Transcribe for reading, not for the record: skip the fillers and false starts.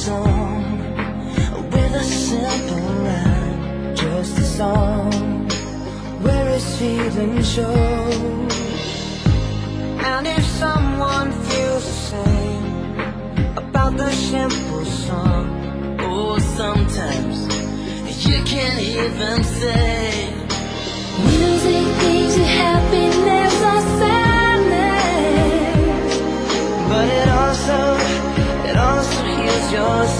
song with a simple rhyme, just a song where his feelings show. And if someone feels the same about the simple song, oh, sometimes you can hear them say, music gives you happiness or sadness, but it also heals your